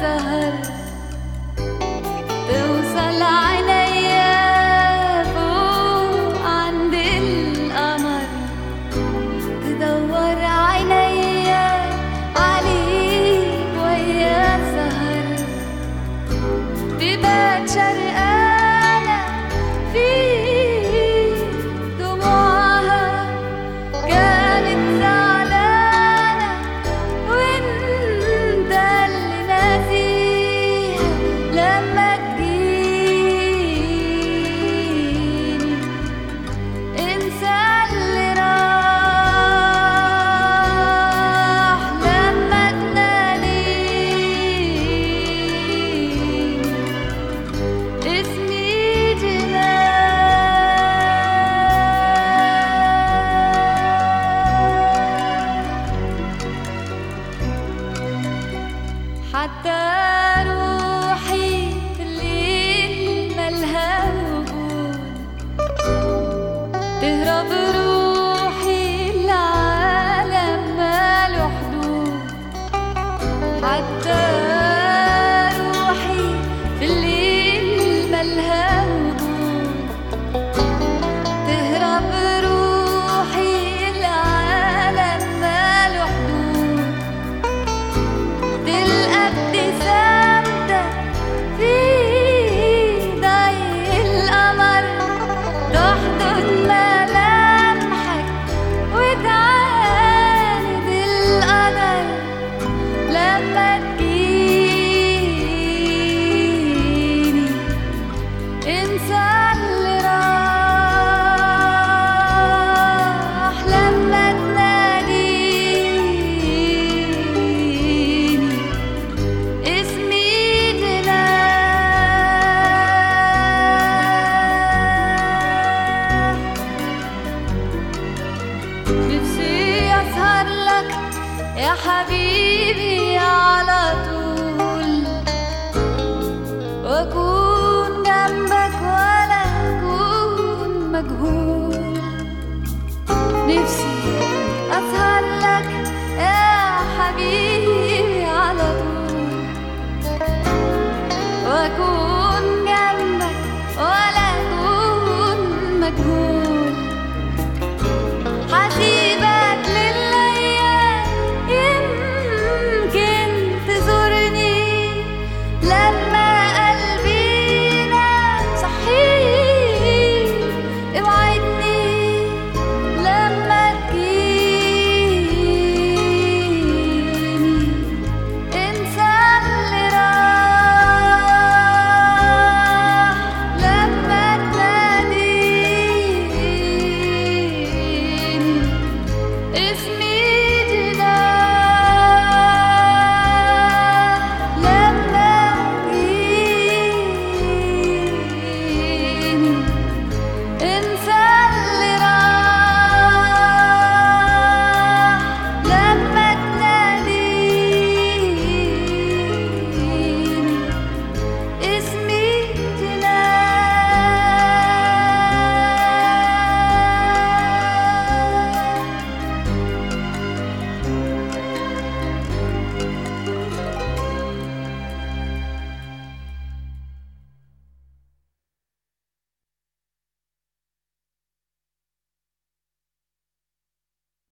سهر توصل عينيا فوق عند القمر، تدور عينيا عليك ويا سهر، تبات شرقانة في دموعها كانت زعلانة وانت اللي ناسيها لما تجيني. انسى اللي راح لما تناديني، اسمي حتى روحي في الليل ملها وجود، تهرب روحي العالم ماله حدود. حتى روحي في الليل ملها وجود، تهرب روحي العالم ماله حدود. تلقى ابتسامتك في ضي القمر، تحضن ملامحك وتعاند القدر لما تجيني. انسى اللي راح لما تناديني، اسمي جناح. نفسي أسهر لك يا حبيبي على طول، وأكون جنبك ولا أكون مجهول. نفسي أسهر لك يا حبيبي على طول، وأكون